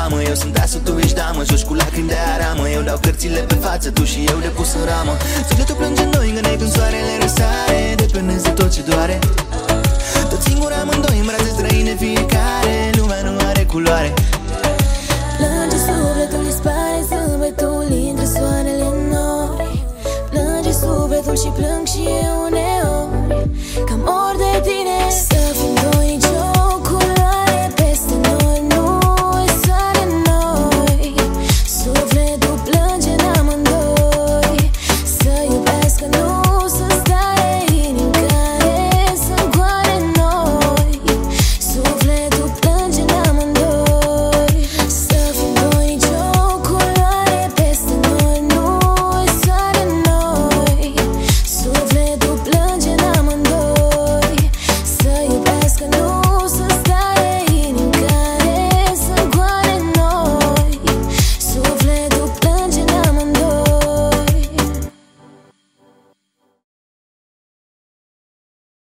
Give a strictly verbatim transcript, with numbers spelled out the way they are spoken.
mamă. Eu sunt asul, tu ești damă, joci cu lacrimi de aramă. Eu dau cărțile pe față, tu și eu de pus în ramă. Sufletul plânge în noi, îngănei când soarele răsare. Dependezi de tot ce doare, tot singur amândoi în brațe străine fiecare. Lumea nu are culoare.